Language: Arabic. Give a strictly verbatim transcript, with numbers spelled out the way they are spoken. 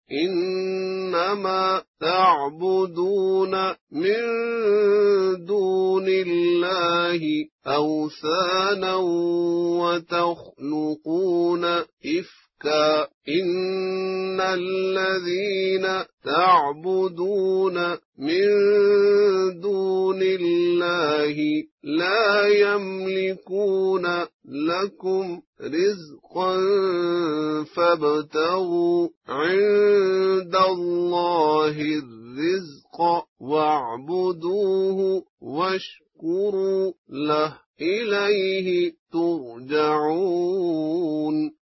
إنما تعبدون من دون الله أوثانا وتخلقون إفكا إن الذين تعبدون من دون الله لا يملكون لكم رزقا فابتغوا عند الله الرزق واعبدوه واشكروا له إليه ترجعون.